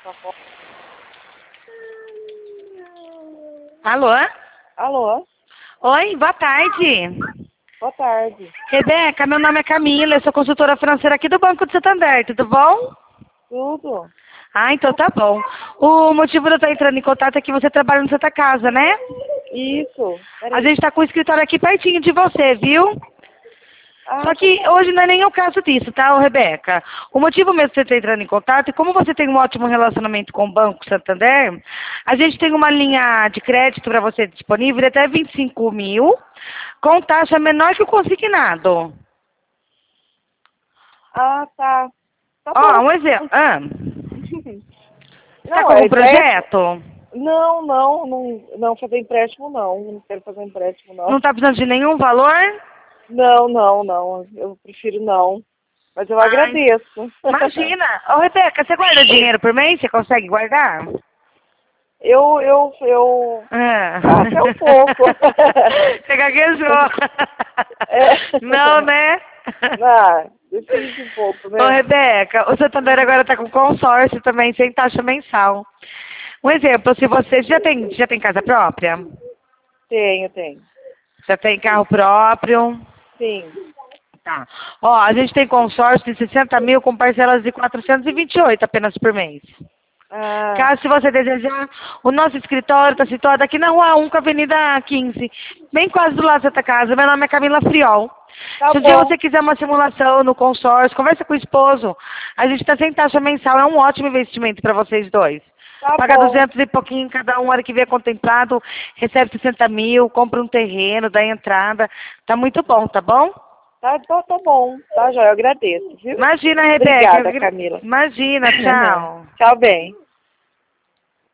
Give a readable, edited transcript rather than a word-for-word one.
Alô? Alô? Oi, boa tarde. Boa tarde. Rebeca, meu nome é Camila, eu sou consultora financeira aqui do Banco de Santander, tudo bom? Tudo? Ah, então tá bom. O motivo de eu estar entrando em contato é que você trabalha no Santa Casa, né? Isso. A Peraí. gente tá com o escritório aqui pertinho de você, viu? Ah, Só que hoje não é nem o caso disso, tá, ô Rebeca? O motivo mesmo de você estar entrando em contato é como você tem um ótimo relacionamento com o Banco Santander, a gente tem uma linha de crédito para você disponível de até 25 mil, com taxa menor que o consignado. tá. Tá Ó, bom. um exemplo. Você tá Não, com é algum empréstimo? projeto? Não, fazer empréstimo não. Não quero fazer empréstimo Não não. tá precisando de nenhum valor? Não. Eu prefiro não. Mas eu Ai, agradeço. imagina. Ô, Rebeca, você guarda dinheiro por mês? Você consegue guardar? Eu Ah. até um pouco. Você gaguejou. É. Não, né? Depende um pouco, Ô, né? Rebeca, o Santander agora está com consórcio também, sem taxa mensal. Um exemplo, se você já tem casa própria? Tenho. Já tem carro próprio? Sim. Tá. Ó, a gente tem consórcio de 60 mil com parcelas de 428 apenas por mês. Ah, Caso se você desejar, o nosso escritório está situado aqui na Rua 1 com a Avenida 15, bem quase do lado da sua casa. Meu nome é Camila Friol. tá Se um dia bom. você quiser uma simulação no consórcio, conversa com o esposo. A gente está sem taxa mensal, é um ótimo investimento para vocês dois. Tá Paga bom. 200 e pouquinho cada um, a hora que vier contemplado, recebe 60 mil, compra um terreno, dá entrada. Tá muito bom, tá bom? Tá bom. Tá, já eu agradeço, viu? Imagina, Rebeca. Obrigada, Camila. Imagina, tchau. Tchau, bem.